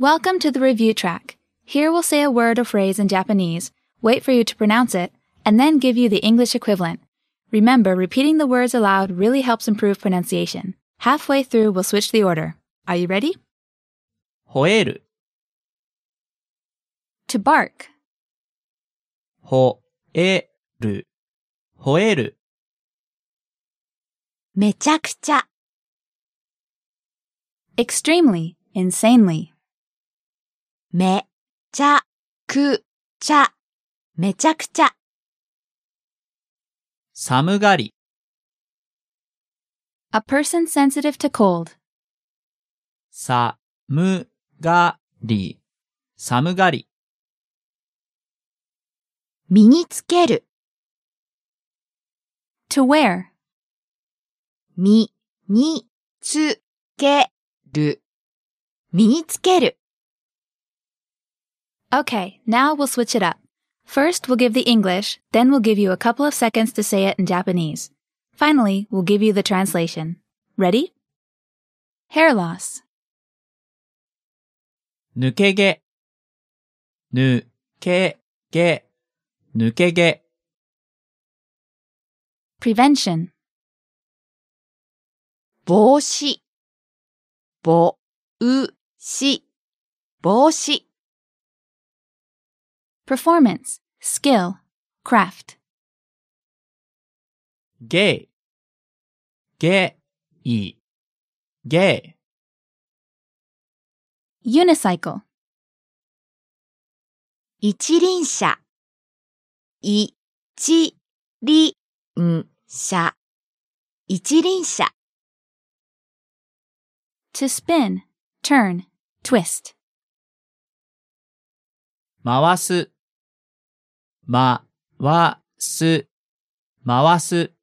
Welcome to the review track. Here we'll say a word or phrase in Japanese, wait for you to pronounce it, and then give you the English equivalent. Remember, repeating the words aloud really helps improve pronunciation. Halfway through, we'll switch the order. Are you ready? 吠える To bark. 吠える吠えるめちゃくちゃ Extremely, insanely. めちゃくちゃめちゃくちゃ寒がり A person sensitive to cold. さむがり寒がり身につける To wear. 身につける身につける Okay, now we'll switch it up. First, we'll give the English, then we'll give you a couple of seconds to say it in Japanese. Finally, we'll give you the translation. Ready? Hair loss. 抜け毛抜け毛抜け毛 Prevention. 帽子ぼうし帽子 Performance. Skill. Craft. ゲイゲイゲイ Unicycle. 一輪車一輪車一輪車 To spin. Turn. Twist. 回す回す回す